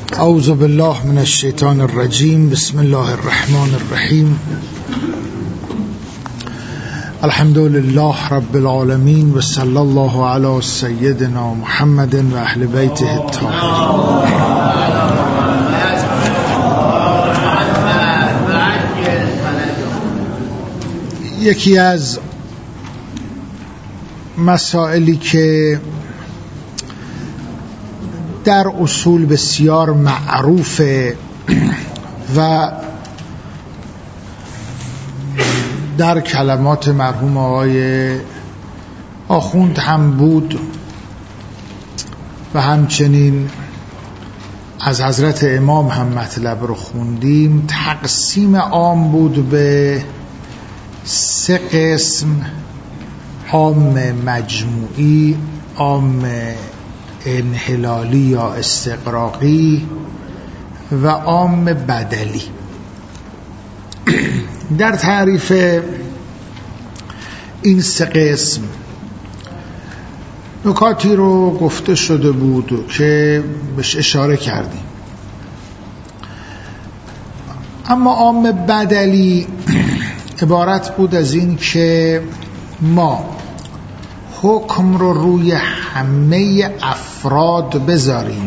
اعوذ بالله من الشیطان الرجیم. بسم الله الرحمن الرحیم. الحمد لله رب العالمین و صلی الله علی سیدنا محمد و اهل بیته الطاهرین. یکی از مسائلی که در اصول بسیار معروفه و در کلمات مرحوم آقای آخوند هم بود و همچنین از حضرت امام هم مطلب رو خوندیم، تقسیم عام بود به 3 قسم: عام مجموعی، عام انحلالی یا استغراقی و عام بدلی. در تعریف این 3 قسم نکاتی رو گفته شده بود که بهش اشاره کردیم. اما عام بدلی عبارت بود از این که ما حکم رو روی همه افراد بذاریم،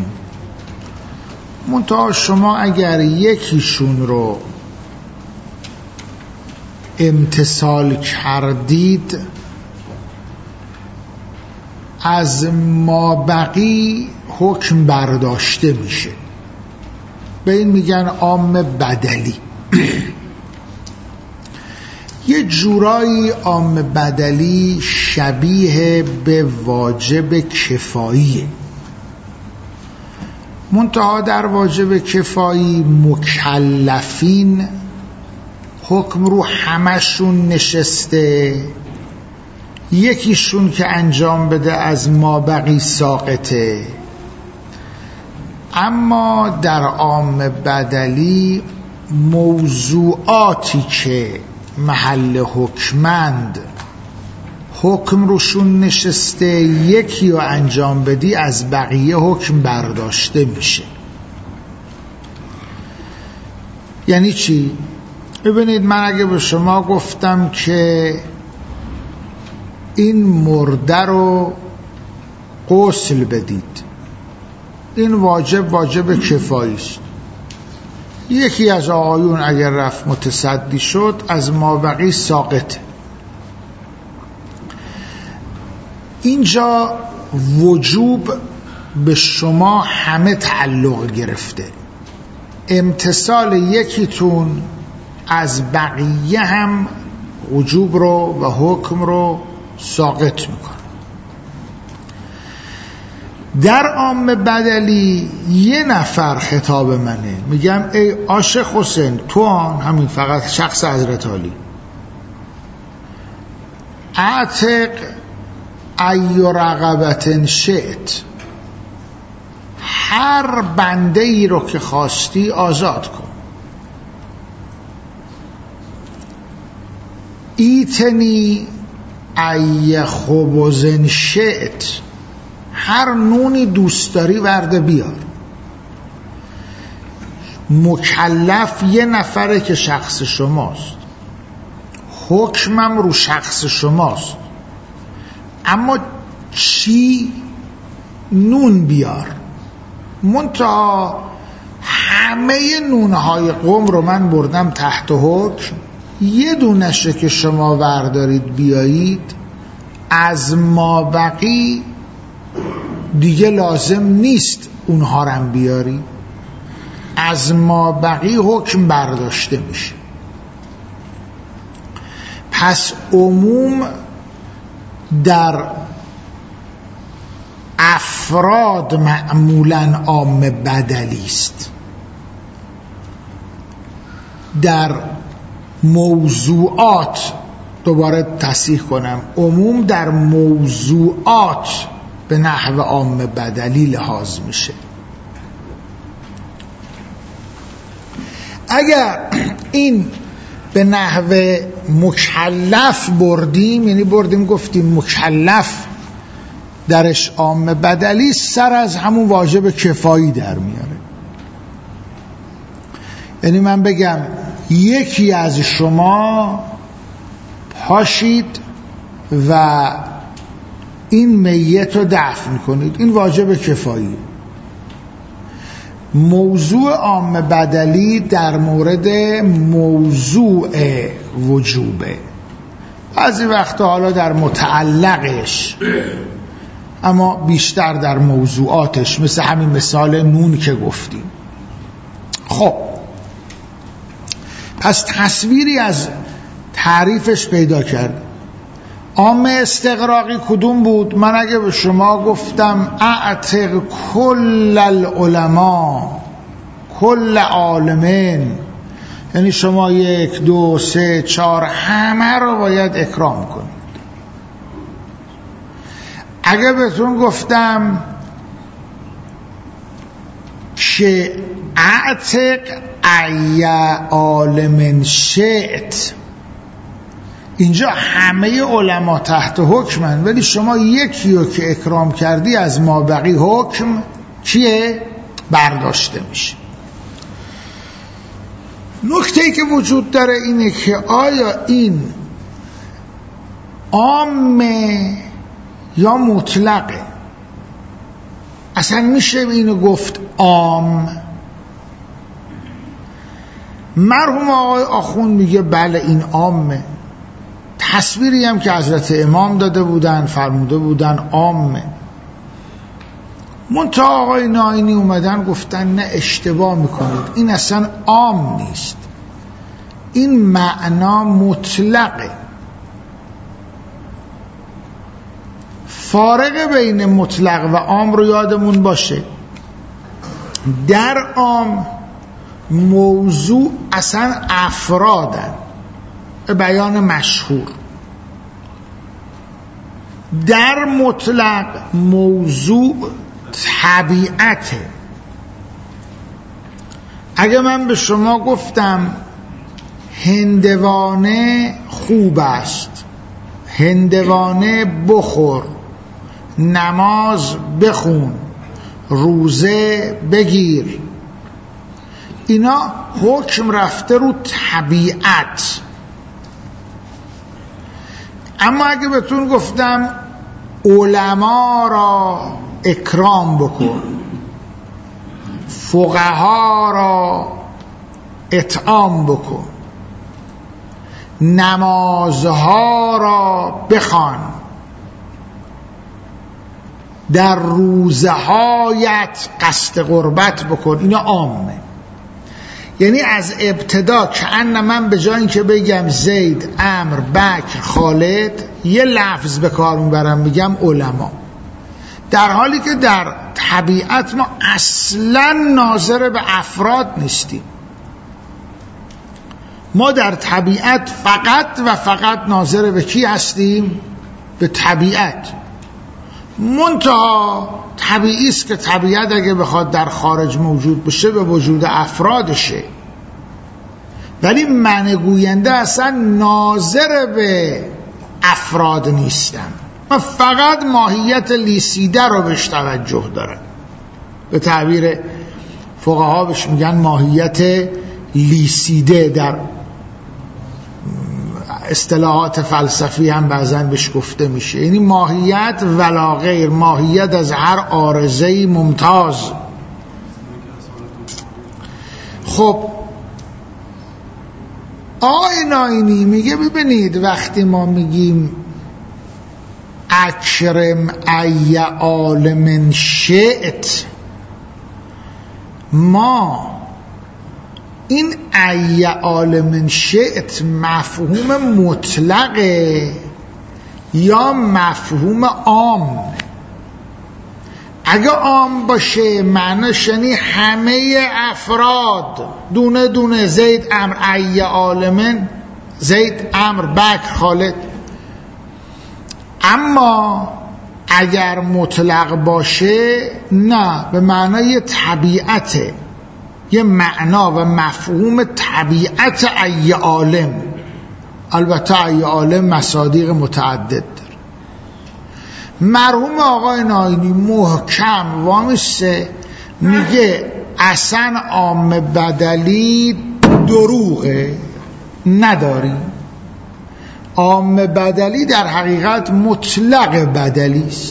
منتها شما اگر یکیشون رو امتثال کردید از مابقی حکم برداشته میشه. به این میگن عام بدلی. یه جورایی عام بدلی شبیه به واجب کفاییه، منتها در واجب کفایی مکلفین حکم رو همشون نشسته، یکیشون که انجام بده از مابقی ساقطه. اما در عام بدلی موضوعاتی که محل حکمند حکم روشون نشسته، یکی رو انجام بدی از بقیه حکم برداشته میشه. یعنی چی؟ ببینید، من اگه به شما گفتم که این مرده رو غسل بدید، این واجب کفایی است. یکی از آقایون اگر رفت متصدی شد از مابقی ساقطه. اینجا وجوب به شما همه تعلق گرفته، امتثال یکیتون از بقیه هم وجوب رو و حکم رو ساقط میکنه. در عام بدلی یه نفر خطاب منه، میگم ای عاشق حسین، تو همین فقط شخص حضرت علی، اعتق ای رقبت شئت، هر بنده ای رو که خواستی آزاد کن. ایتنی ای خبز شئت، هر نونی دوست داری ورده بیار. مکلف یه نفره که شخص شماست، حکمم رو شخص شماست، اما چی؟ نون بیار. منتها همه نونهای قوم رو من بردم تحت حکم، یه دونشه که شما وردارید بیایید، از مابقی دیگه لازم نیست اونها رم بیاری، از مابقی حکم برداشته میشه. پس عموم در افراد معمولاً عام بدلی است، در موضوعات، دوباره تصحیح کنم، عموم در موضوعات به نحو عام بدلی لحاظ میشه. اگر این به نحو مکلف بردیم، یعنی بردیم گفتیم مکلف درش عام بدلی، سر از همون واجب کفایی در میاره. یعنی من بگم یکی از شما پاشید و این میت رو دفن کنید، این واجب کفایی. موضوع عام بدلی در مورد موضوع وجوبه، بعضی وقتا حالا در متعلقش، اما بیشتر در موضوعاتش، مثل همین مثال نون که گفتیم. خب پس تصویری از تعریفش پیدا کرد. عام استغراقی کدوم بود؟ من اگه به شما گفتم اعتق کل العلماء، کل عالمین، یعنی شما 1 2 3 4 همه رو باید اکرام کنید. اگه بهتون گفتم که اعتق ای عالم شئت، اینجا همه علما تحت حکمن، ولی شما یکی رو که اکرام کردی از مابقی حکم چیه؟ برداشته میشه. نکته‌ای که وجود داره اینه که آیا این عامه یا مطلقه؟ اصلا میشه اینو گفت عام؟ مرحوم آقای آخوند میگه بله این عامه. تصویری هم که حضرت امام داده بودن، فرموده بودن عامه. منتها آقای ناینی اومدن گفتن نه، اشتباه میکنید، این اصلا عام نیست، این معنا مطلقه. فارق بین مطلق و عام رو یادمون باشه. در عام موضوع اصلا افرادن، بیان مشهور. در مطلق موضوع طبیعته. اگه من به شما گفتم هندوانه خوب است، هندوانه بخور، نماز بخون، روزه بگیر، اینا حکم رفته رو طبیعت. اما اگه بهتون گفتم علما را اکرام بکن، فقها را اطعام بکن، نمازها را بخوان، در روزهایت قصد قربت بکن، اینا عامه. یعنی از ابتدا کأن من به جای اینکه بگم زید، عمرو، بکر، خالد، یه لفظ به کار میبرم میگم علما، در حالی که در طبیعت ما اصلا ناظر به افراد نیستیم. ما در طبیعت فقط و فقط ناظر به کی هستیم؟ به طبیعت. منتها طبیعی است که طبیعت اگه بخواد در خارج موجود بشه به وجود افرادشه، ولی من گوینده اصلا ناظر به افراد نیستم، من فقط ماهیت لیسیده رو بهش توجه دارم. به تعبیر فقها بهش میگن ماهیت لیسیده، در اصطلاحات فلسفی هم بعضا بهش گفته میشه، یعنی ماهیت ولا غیر، ماهیت از هر عارضه‌ای ممتاز. خب آقای ناینی میگه ببینید وقتی ما میگیم اکرم ای عالم شئت، ما این ای عالم شئت مفهوم مطلقه یا مفهوم عام؟ اگه عام باشه معناش یعنی همه افراد دونه دونه، زید، عمرو، ای عالمن، زید، عمرو، بکر، خالد. اما اگر مطلق باشه نه، به معنای طبیعته، یه معنا و مفهوم طبیعت ای عالم. البته ای عالم مصادیق متعدد داره. مرحوم آقای ناینی محکم وامیسته میگه اصلا عام بدلی دروغه، نداری. عام بدلی در حقیقت مطلق بدلی است.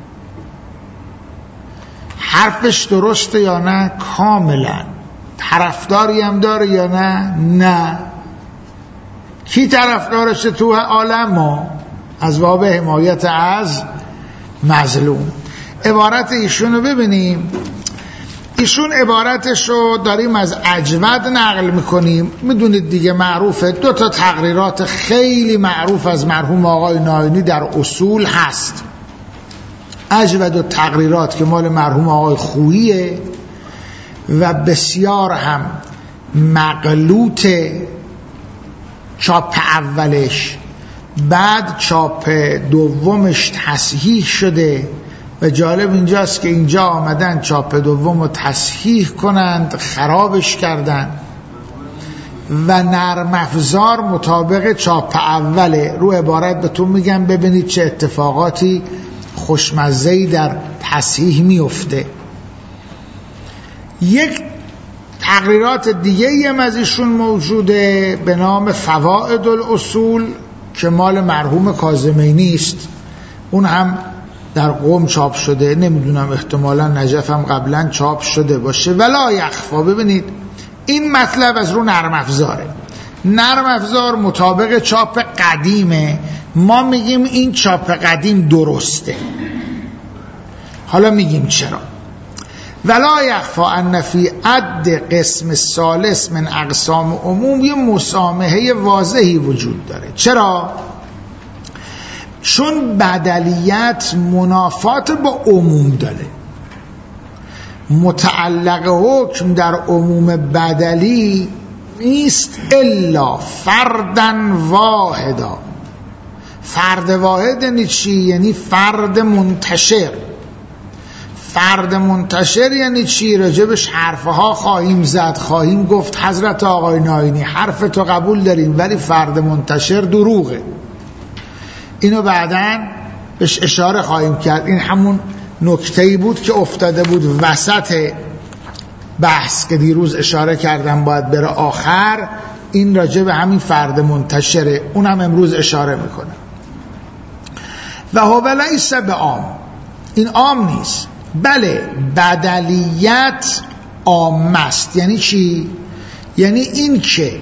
حرفش درسته یا نه؟ کاملا. طرفداری هم داره یا نه؟ نه. کی طرفدارشه تو عالم؟ ما، از باب حمایت از مظلوم. عبارت ایشونو ببینیم. ایشون عبارتشو داریم از اجود نقل میکنیم. میدونید دیگه معروفه، 2 تا تقریرات خیلی معروف از مرحوم آقای ناینی در اصول هست. اجود و تقریرات که مال مرحوم آقای خوییه و بسیار هم مغلوطه، چاپ اولش، بعد چاپ دومش تصحیح شده و جالب اینجاست که اینجا آمدن چاپ دوم رو تصحیح کنند، خرابش کردن و نرم افزار مطابق چاپ اوله. رو عبارت بهتون میگم ببینید چه اتفاقاتی خوشمزه‌ای در تصحیح میفته. یک تقریرات دیگه هم از ایشون موجوده به نام فوائد الاصول که مال مرحوم کاظمینی است. اون هم در قم چاپ شده، نمیدونم احتمالا نجف هم قبلا چاپ شده باشه. ولا یخفا. ببینید این مطلب از رو نرم افزاره. نرم افزار مطابق چاپ قدیمه، ما میگیم این چاپ قدیم درسته. حالا میگیم چرا. ولا یخفا ان فی عد قسم ثالث من اقسام عموم یه مسامحه واضحی وجود داره. چرا؟ چون بدلیت منافات با عموم داره. متعلق حکم در عموم بدلی نیست الا فردن واحدا. فرد واحد یعنی چی؟ یعنی فرد منتشر. فرد منتشر یعنی چی؟ راجبش حرفها خواهیم زد، خواهیم گفت. حضرت آقای ناینی حرف تو قبول داریم ولی فرد منتشر دروغه. اینو بعداً بهش اشاره خواهیم کرد. این همون نکته‌ای بود که افتاده بود وسط بحث که دیروز اشاره کردم باید بره آخر. این راجع به همین فرد منتشره، اونم امروز اشاره میکنه. و هو لیس بعام، این عام نیست. بله بدلیت عام است. یعنی چی؟ یعنی این که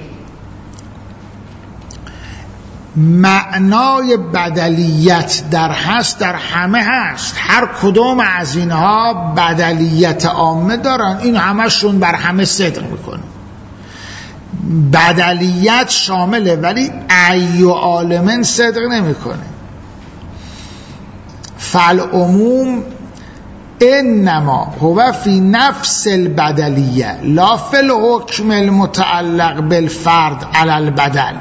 معنای بدلیت در هست در همه هست. هر کدوم از اینها بدلیت عامه دارن، این همشون بر همه صدق میکنه. بدلیت شامله ولی ای عالمن صدق نمیکنه. فالعموم انما هو فی نفس البدلیه لا فی الحکم المتعلق بالفرد علی البدل.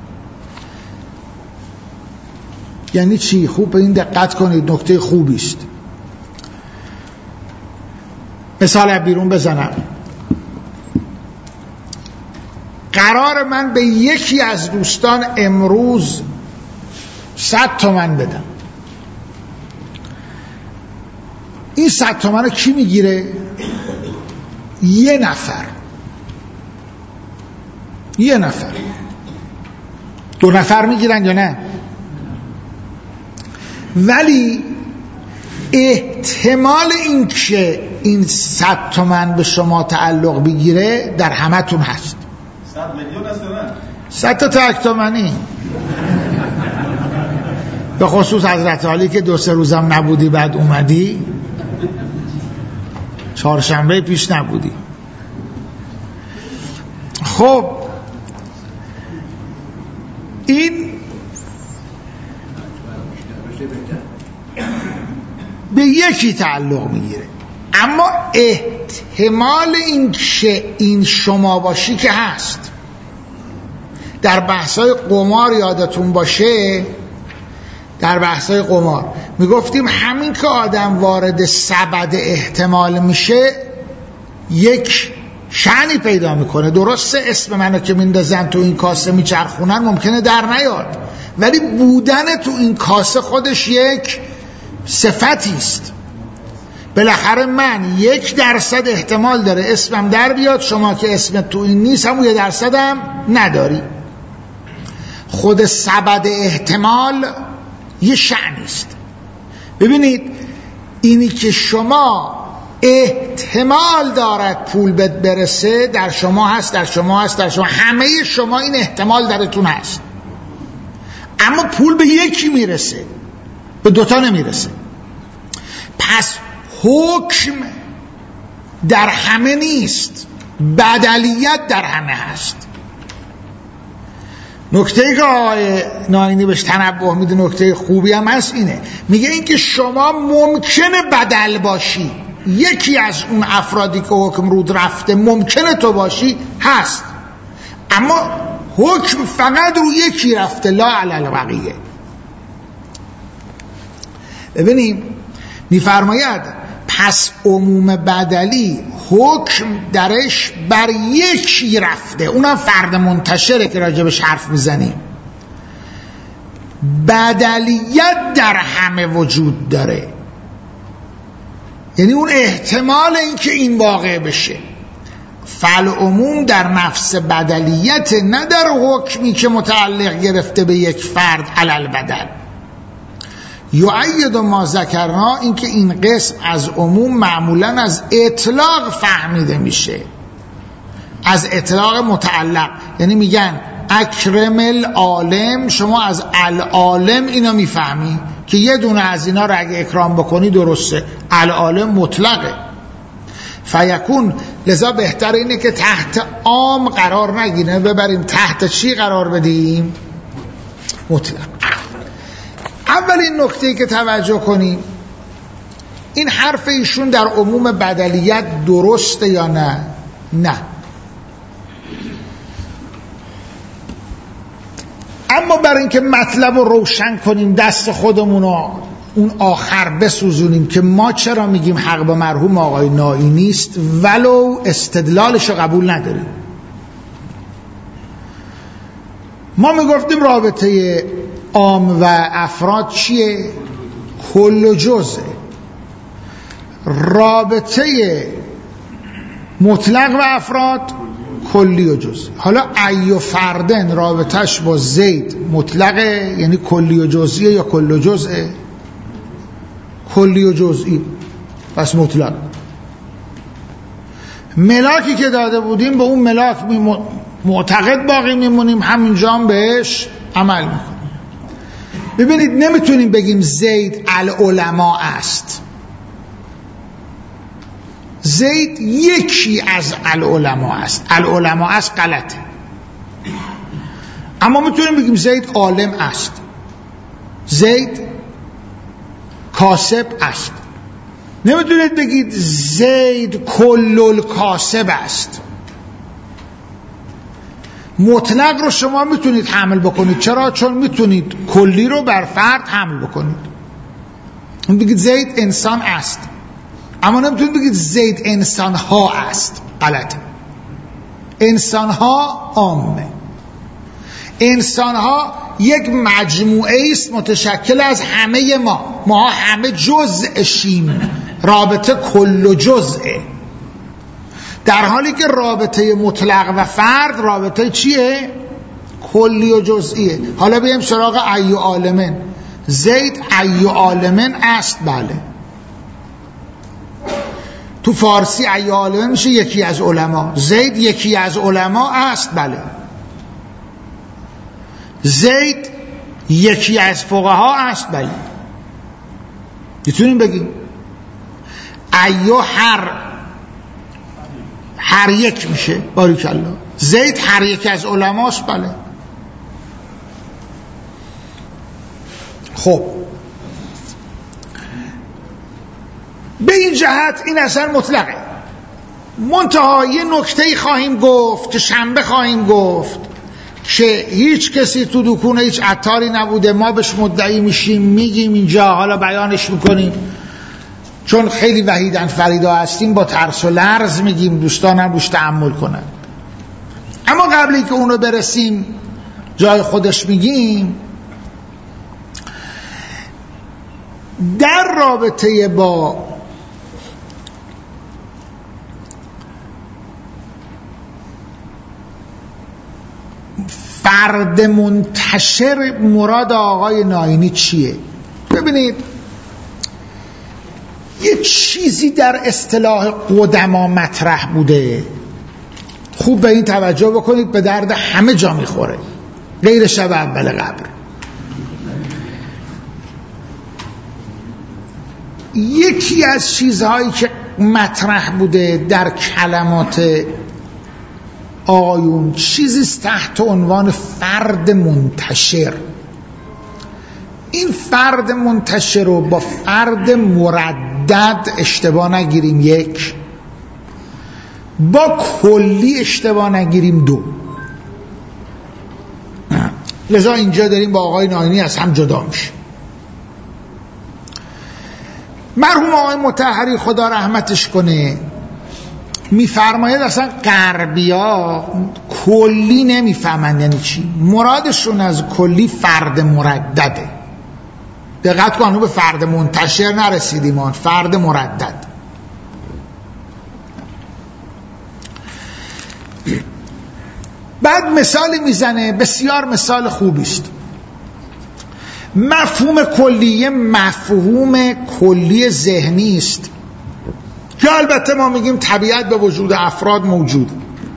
یعنی چی؟ خوب به این دقت کنید، نکته خوبی است. مثال بیرون بزنم. قرار من به یکی از دوستان امروز 100 تومن بدم. این 100 تومن رو کی میگیره؟ یه نفر. 2 نفر میگیرن یا نه؟ ولی احتمال این که این 100 تومن به شما تعلق بگیره در همتون هست. 100 میلیون هست نه؟ 100 تا تک تومنی. به خصوص حضرت عالی که 2-3 روزم نبودی بعد اومدی، چهارشنبه پیش نبودی. خب این به یکی تعلق میگیره، اما احتمال این که این شما باشی که هست. در بحثای قمار یادتون باشه، در بحثای قمار میگفتیم همین که آدم وارد سبد احتمال میشه یک شأنی پیدا میکنه. درسته اسم منو که میندازن تو این کاسه میچرخونن ممکنه در نیاد، ولی بودن تو این کاسه خودش یک صفتی است بالاخره من 1% احتمال داره اسمم در بیاد، شما که اسمت تو این نیست همون 1% هم نداری. خود سبد احتمال یه شأنیست. ببینید اینی که شما احتمال دارد پول بهت برسه در شما هست، در شما هست، در شما، همه شما این احتمال درتون هست، اما پول به یکی میرسه، به دوتا نمیرسه. پس حکم در همه نیست، بدلیت در همه هست. نکته که آقای ناینی بهش تنبه میده، نکته خوبی هم هست، اینه میگه این که شما ممکنه بدل باشی، یکی از اون افرادی که حکم رود رفته ممکنه تو باشی هست، اما حکم فقط رو یکی رفته، لا علی البقیه. ببینیم میفرماید پس عموم بدلی حکم درش بر یکی رفته، اونم فرد منتشره که راجبش حرف میزنیم. بدلیت در همه وجود داره، یعنی اون احتمال اینکه این واقع بشه. فالعموم در نفس بدلیت، نه در حکمی که متعلق گرفته به یک فرد علل بدل. یؤید ما ذکرنا، اینکه این قسم از عموم معمولا از اطلاق فهمیده میشه، از اطلاق متعلق. یعنی میگن اکرم العالم، شما از العالم اینو میفهمی که یه دونه از اینا رو اگه اکرام بکنی درسته، العالم مطلقه. فیکون، لذا بهتر اینه که تحت عام قرار نگیره، ببریم تحت چی قرار بدیم؟ مطلق. اولین نکته‌ای که توجه کنیم، این حرف ایشون در عموم بدلیت درسته یا نه؟ نه. اما برای اینکه مطلب رو روشن کنیم، دست خودمون رو اون آخر بسوزونیم که ما چرا میگیم حق به مرحوم آقای نائی نیست ولو استدلالش رو قبول نداریم. ما میگفتیم رابطه عام و افراد چیه؟ کل و جزء. رابطه مطلق و افراد کلی و جزئی. حالا ای فردن رابطش با زید مطلقه، یعنی کلی و جزئی، یا کل و جزئه؟ کلی و جزئی، پس مطلق. ملاکی که داده بودیم به اون ملاک معتقد باقی میمونیم، همینجا هم بهش عمل میکنیم. ببینید نمیتونیم بگیم زید العلماء است. زید یکی از العلماء است، العلماء است غلطه، اما میتونیم بگیم زید عالم است، زید کاسب است. نمیتونید بگید زید کل الکاسب است. مطلق رو شما میتونید حمل بکنید، چرا؟ چون میتونید کلی رو بر فرد حمل بکنید. بگید زید انسان است، اما نمیتونید بگید زید انسان ها است، غلطه. انسان ها عامه، انسان ها یک مجموعه است متشکل از همه ما همه جزء شیم، رابطه کل و جزءه، در حالی که رابطه مطلق و فرد رابطه چیه؟ کلی و جزئیه. حالا بیم سراغ ای عالمن. زید ای عالمن است، بله. تو فارسی ای عالمن میشه یکی از علما. زید یکی از علما است، بله. زید یکی از فقها است، بله. میتونیم بگیم ایو هر یک میشه، باریکالله. زید هر یک از علماست، بله. خب به این جهت این اصلا مطلقه. منتها یه نکته‌ای خواهیم گفت که شنبه خواهیم گفت که هیچ کسی تو دکونه هیچ عطاری نبوده، ما بهش مدعی میشیم، میگیم اینجا، حالا بیانش میکنیم، چون خیلی وحیدن فریدا هستیم با ترس و لرز میگیم، دوستانم روش تأمل کنن. اما قبلی که اونو برسیم جای خودش میگیم، در رابطه با فرد منتشر مراد آقای ناینی چیه؟ ببینید یه چیزی در اصطلاح قدما مطرح بوده، خوب به این توجه بکنید، به درد همه جا میخوره غیر شب اول قبر. یکی از چیزهایی که مطرح بوده در کلمات آقایون چیزی تحت عنوان فرد منتشر. این فرد منتشر رو با فرد مردد اشتباه نگیریم، یک، با کلی اشتباه نگیریم، دو. لذا اینجا داریم با آقای ناینی از هم جدا میشه. مرحوم آقای مطهری خدا رحمتش کنه میفرماید اصلا غربیا کلی نمیفهمند یعنی چی. مرادشون از کلی فرد مردده. دقت کن به فرد منتشر نرسیدیم، آن فرد مردد. بعد مثالی میزنه، بسیار مثال خوبی است. مفهوم کلیه مفهوم کلی ذهنی است که البته ما میگیم طبیعت به وجود افراد موجود،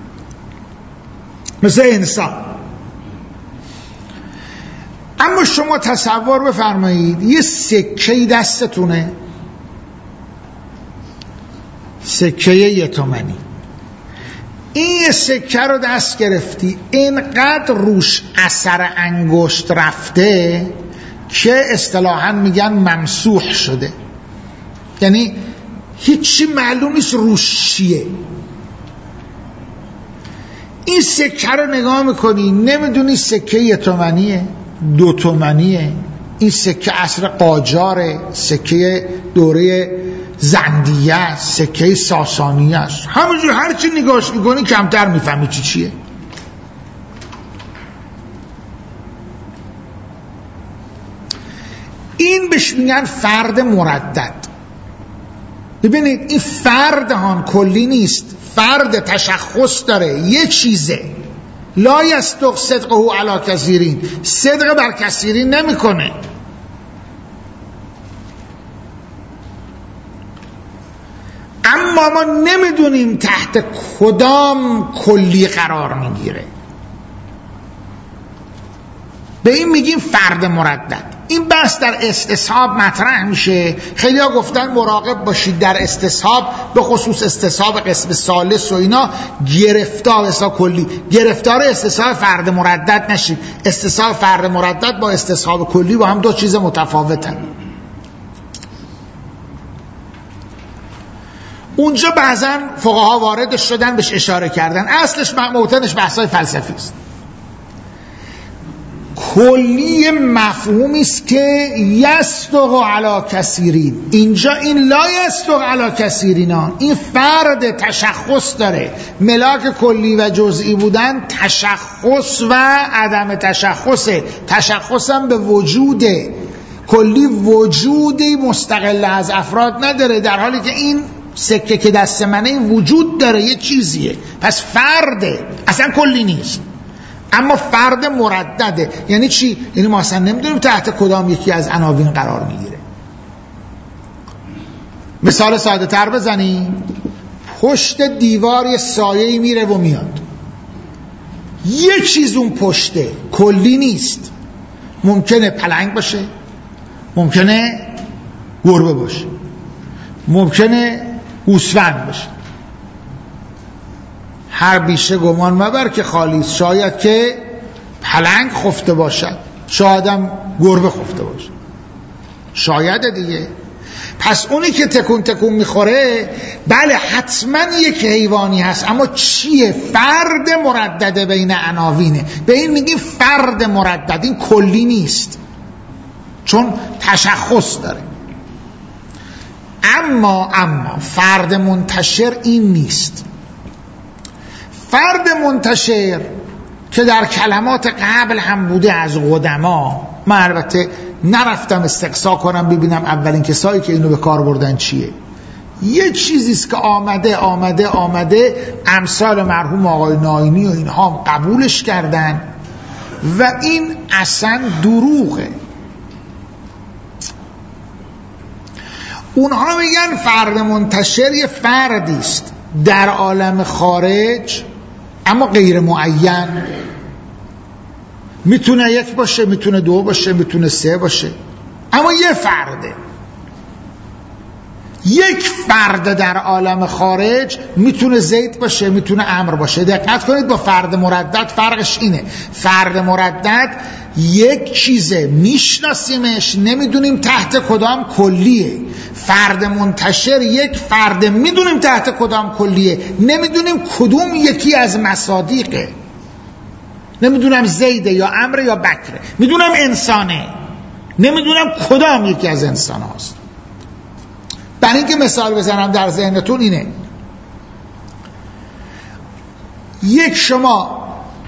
مثل انسان. اما شما تصور بفرمایید یه سکه دستتونه، سکه 1 تومانی، این سکه رو دست گرفتی، اینقدر روش اثر انگشت رفته که اصطلاحاً میگن ممسوح شده، یعنی هیچی معلوم نیست روش چیه. این سکه رو نگاه میکنی نمیدونی سکه 1 تومانیه 2 تومانیه، این سکه عصر قاجاره، سکه دوره زندیه است، سکه ساسانیه است. همونجور هرچی نگاهش میکنی کمتر میفهمی چیه. این بهش میگن فرد مردد. ببینید این فرد هان کلی نیست، فرد تشخص داره، یه چیزه. لا یصدق صدقه علی کثیرین، صدق بر کثیرین نمیکنه. اما ما نمیدونیم تحت کدام کلی قرار میگیره، به این میگیم فرد مردد. این بحث در استصحاب مطرح میشه. خیلی ها گفتن مراقب باشید در استصحاب، به خصوص استصحاب قسم ثالث و اینا، گرفتار استصحاب کلی، گرفتار استصحاب فرد مردد نشید. استصحاب فرد مردد با استصحاب کلی با هم دو چیز متفاوتن. اونجا بعضا فقها وارد شدن بهش اشاره کردن، اصلش موتنش بحثای فلسفی است. کلی مفهومی است که یصدق علی کثیرین، اینجا این لا یصدق علی کثیرین، این فرد تشخص داره. ملاک کلی و جزئی بودن تشخص و عدم تشخصه. تشخصم به وجوده، کلی وجودی مستقل از افراد نداره، در حالی که این سکه که دست منه این وجود داره، یه چیزیه. پس فرده، اصلا کلی نیست، اما فرد مردده. یعنی چی؟ یعنی ما اصلا نمیدونیم تحت کدام یکی از عناوین قرار میگیره. مثال ساده تر بزنیم، پشت دیوار یه سایه‌ای میره و میاد، یه چیز اون پشته، کلی نیست. ممکنه پلنگ باشه، ممکنه گربه باشه، ممکنه گوسفند باشه. هر بیشه گمان مبر که خالی است، شاید که پلنگ خفته باشد، شاید هم گربه خفته باشد، شاید دیگه. پس اونی که تکون تکون میخوره بله حتما یک حیوانی هست، اما چیه؟ فرد مردده بین عناوینه. به این میگیم فرد مردد، این کلی نیست چون تشخص داره. اما فرد منتشر این نیست. فرد منتشر که در کلمات قبل هم بوده از قدما، من البته نرفتم استقصا کنم ببینم اولین کسایی که اینو به کار بردن چیه، یه چیزیست که آمده امثال مرحوم آقای ناینی و اینها هم قبولش کردن و این اصلا دروغه. اونها میگن فرد منتشر یه فردیست در عالم خارج اما غیر معین، میتونه 1 باشه، میتونه 2 باشه، میتونه 3 باشه، اما یه فرده. یک فرد در عالم خارج میتونه زید باشه، میتونه عمرو باشه. دقت کنید با فرد مردد فرقش اینه، فرد مردد یک چیزه، میشناسیمش، نمیدونیم تحت کدام کلیه. فرد منتشر یک فرد، میدونیم تحت کدام کلیه، نمیدونیم کدوم یکی از مصادیقه، نمیدونم زیده یا عمرو یا بکره، میدونم انسانه، نمیدونم کدام یکی از انسان هاست. برای اینکه مثال بزنم در ذهنتون اینه، یک شما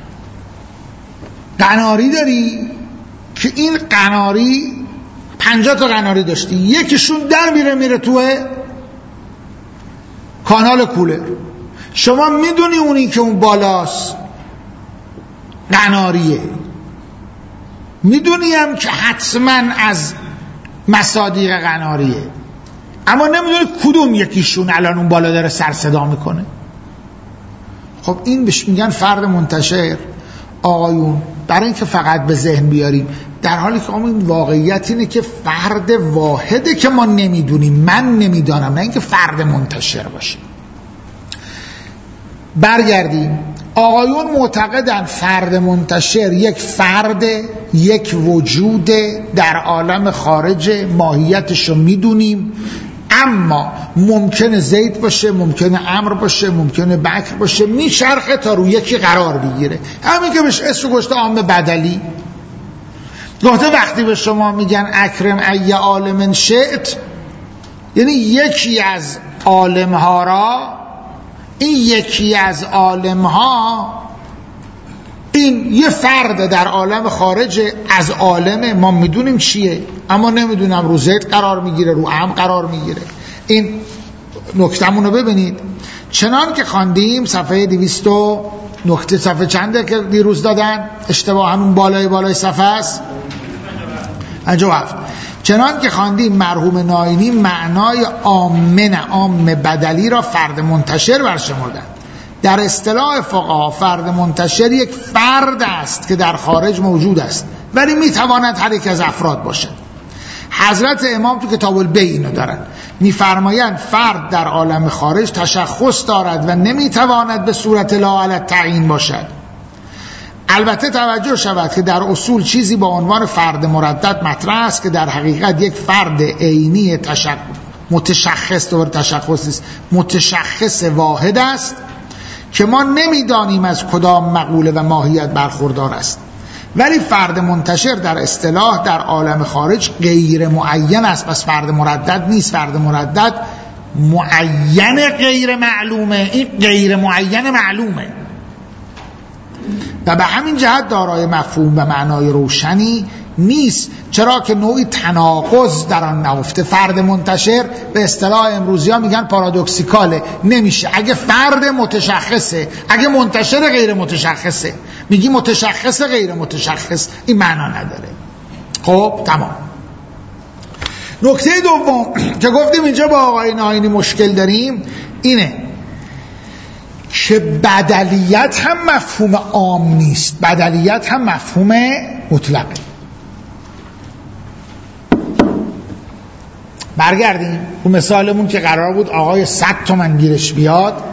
قناری داری که این قناری 50 تا قناری داشتی، یکیشون در میره توی کانال کولر، شما میدونی اونی که اون بالاست قناریه، میدونی هم که حتما از مصادیق قناریه، اما نمیدونی کدوم یکیشون الان اون بالا داره سر صدا میکنه. خب این بهش میگن فرد منتشر. آقایون برای اینکه فقط به ذهن بیاریم، در حالی که این واقعیت اینه که فرد واحده که ما نمیدونیم، من نمیدانم، نه اینکه فرد منتشر باشه. برگردیم، آقایون معتقدن فرد منتشر یک فرد، یک وجود در عالم خارج، ماهیتشو میدونیم، اما ممکنه زید باشه، ممکنه عمرو باشه، ممکنه بکر باشه، میچرخه تا روی یکی قرار بگیره. همین که بهش اسم گذاشته عام بدلی. گفته وقتی به شما میگن اکرم ای عالم شئت، یعنی یکی از عالمها را، این یکی از عالمها این یه فرد در عالم خارج از عالم، ما میدونیم چیه اما نمیدونم رو زید قرار میگیره، رو عم قرار میگیره. این نکتمون رو ببینید، چنان که خواندیم صفحه 200 نکته، صفحه چنده که دیروز دادن؟ اشتباه همون بالای صفحه است 57. چنان که خواندیم مرحوم ناینی معنای عام بدلی را فرد منتشر برشمردند. در اصطلاح فقها فرد منتشر یک فرد است که در خارج موجود است ولی میتواند هر یک از افراد باشد. حضرت امام تو کتاب البیع اینو دارن، میفرمایند فرد در عالم خارج تشخص دارد و نمیتواند به صورت لا علی التعیین باشد. البته توجه شود که در اصول چیزی با عنوان فرد مردد مطرح است که در حقیقت یک فرد عینی متشخص واحد است که ما نمیدانیم از کدام مقوله و ماهیت برخوردار است. ولی فرد منتشر در اصطلاح در عالم خارج غیر معین است، پس فرد مردد نیست. فرد مردد معین غیر معلومه، این غیر معین معلومه و به همین جهت دارای مفهوم و معنای روشنی نیست، چرا که نوعی تناقض در آن نهفته. فرد منتشر به اصطلاح امروزی ها میگن پارادوکسیکاله، نمیشه. اگه فرد متشخصه، اگه منتشر غیر متشخصه، میگی متشخص غیر متشخص، این معنا نداره. خب تمام. نکته دوم که گفتیم اینجا با آقای ناینی مشکل داریم اینه که بدلیت هم مفهوم عام نیست، بدلیت هم مفهوم مطلقه. برگردیم تو مثالمون که قرار بود آقای 100 تومن گیرش بیاد.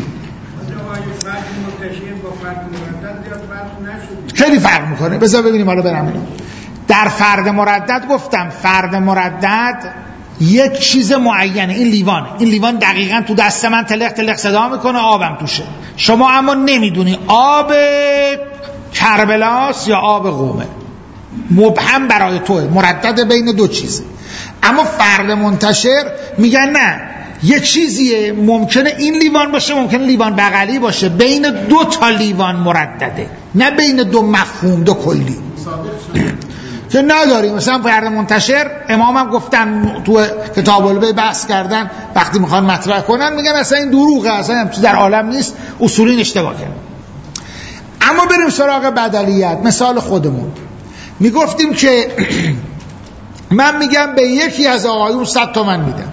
خیلی فرق میکنه. بذار ببینیم حالا برم. در فرد مردد گفتم فرد مردد یک چیز معینه، این لیوانه، این لیوان دقیقاً تو دست من تلق تلق صدا میکنه، آبم توشه. شما اما نمیدونی آب کربلاس یا آب قومه، مبهم برای توه، مردد بین دو چیزه. اما فرد منتشر میگن نه، یه چیزیه، ممکنه این لیوان باشه، ممکنه لیوان بغلی باشه، بین دو تا لیوان مردده، نه بین دو مفهوم، دو کلی. که نداریم. مثلا فرد منتشر امامم گفتن تو کتاب البیع بحث کردن، وقتی میخوان مطرح کنن میگن اصلا این دروغه، اصلا همچیزی در عالم نیست، اصولین اشتباه کردن. اما بریم سراغ بدلیت. مثال خودمون میگفتیم که من میگم به یکی از آقایون 100 تومن میدم.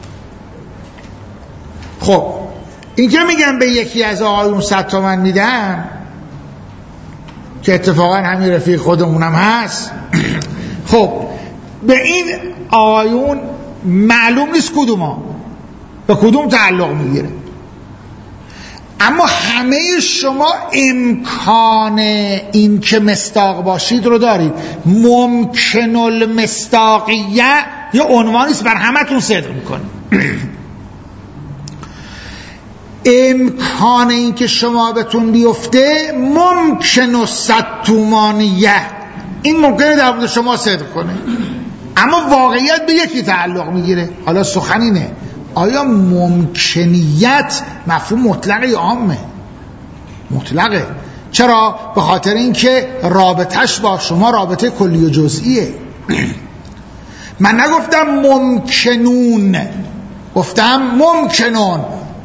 خب این که میگم به یکی از آقایون 100 تومن میدم، که اتفاقا همین رفیق خودمونم هست، خب به این آقایون معلوم نیست کدوم به کدوم تعلق میگیره، اما همه شما امکان این که مصداق باشید رو دارید. ممکن المصداقیه یه عنوانیست بر همتون صدق میکنه. امکان این که شما بهتون بیفته ممکن و 100 تومانیه، این ممکنه در مورد شما صدق کنه، اما واقعیت به یکی تعلق میگیره. حالا سخن اینه آیا ممکنیت مفهوم مطلقه یا عامه؟ مطلقه. چرا؟ به خاطر اینکه رابطش با شما رابطه کلی و جزئیه. من نگفتم ممکنون، گفتم ممکنون.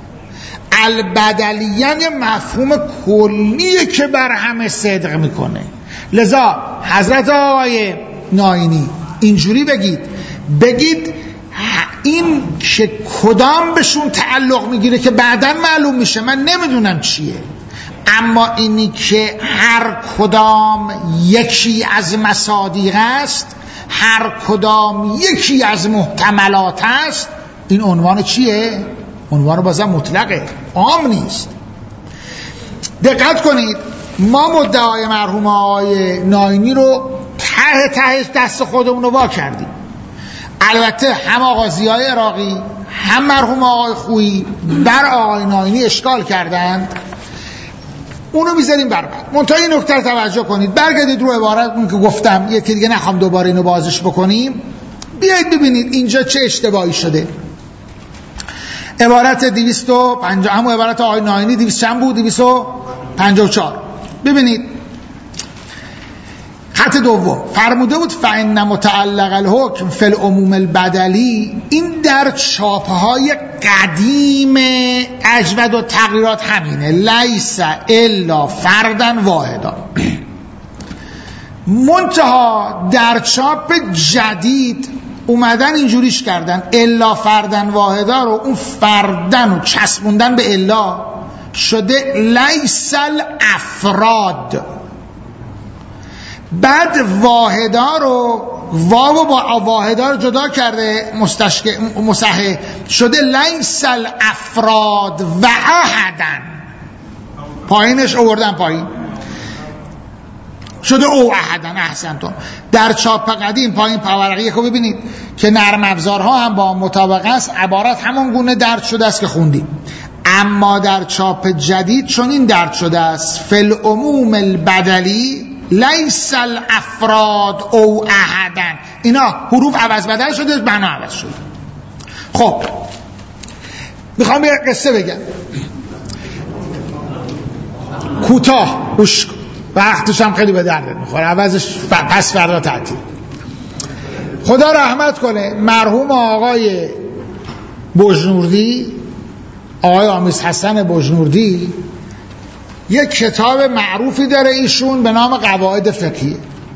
البدلیه مفهوم کلیه که بر همه صدق میکنه. لذا حضرت آقای ناینی اینجوری بگید این که کدام بهشون تعلق میگیره که بعداً معلوم میشه، من نمیدونم چیه، اما اینی که هر کدام یکی از مصادیق است، هر کدام یکی از محتملات است، این عنوان چیه؟ عنوان بازم مطلقه، عام نیست. دقت کنید، ما مدعای مرحوم آقای ناینی رو ته دست خودمون رو وا کردیم. البته هم آغازی‌های عراقی هم مرحوم آقای خویی بر آقای ناینی اشکال کردند، اونو میذاریم بر بعد. منتها این نکته رو توجه کنید، برگردید رو عبارت اون که گفتم، یکی دیگه نخوام دوباره اینو بازش بکنیم. بیایید ببینید اینجا چه اشتباهی شده. عبارت 250 همون عبارت آقای ناینی 200 چند بود؟ 254. ببینید خط دوم فرموده بود فإن متعلق الحکم فی العموم البدلی. این در چاپهای قدیم اجود و تغییرات همینه، لیس الا فردا واحدا. منتها در چاپ جدید اومدن اینجوریش کردن، الا فردن واحدا رو اون فردن رو چسبوندن به الا، شده لیس الافراد. بعد واحدا رو واو با واحدا رو جدا کرده مصحح، شده لیس الافراد و احدن، پایینش آوردن پایین شده او احدن. احسنتون. در چاپ قدیم پایین پاورقی رو ببینید که نرم افزارها هم با مطابقه است، عبارت همون گونه درد شده است که خوندیم. اما در چاپ جدید چون این درد شده است فی العموم البدلی لیس الافراد او احدن، اینا حروف عوض بدل شده، معنا عوض شده. خب میخوام یه قصه بگم کوتاه، وقتش هم خیلی به درد میخوره، عوضش پس فردا تعطیل. خدا رحمت کنه مرحوم آقای بجنوردی، آقای آمیز حسن بجنوردی، یک کتاب معروفی داره ایشون به نام قواعد فقهیه.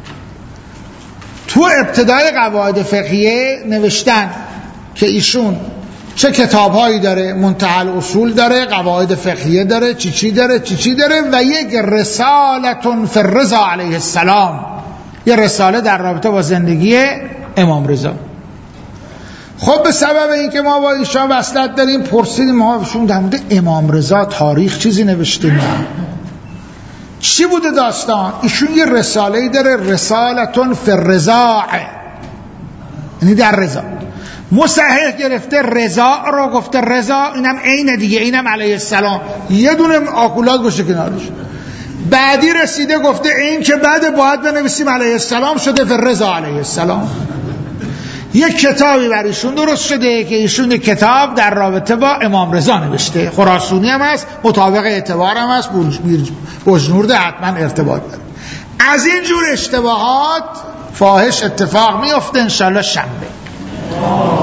تو ابتدای قواعد فقهیه نوشتن که ایشون چه کتابهایی داره، منتهی الاصول داره، قواعد فقهیه داره، چی داره و یک رسالتون فی الرضا علیه السلام، یه رساله در رابطه با زندگی امام رضا. خب به سبب اینکه ما با ایشان وصلت داریم پرسیدیم ما ایشون در مورد امام رضا تاریخ چیزی نوشته نه، چی بوده داستان؟ ایشون یه رساله‌ای داره، رسالتون فی الرضا، یعنی در رضا. مصحح گرفته رضا رو گفته رضا، اینم عین دیگه، اینم علیه السلام، یه دونه آکولات گوشه کنارش. بعدی رسیده گفته این که بعد باید بنویسیم علیه السلام، شده فی الرضا علیه السلام. یک کتابی بر ایشون درست شده که ایشون یک کتاب در رابطه با امام رضا نوشته، خراسانی هم هست، مطابق اعتبار هم هست، بجنورد حتما ارتباط داره. از این جور اشتباهات فاحش اتفاق میفته انشالله شنبه.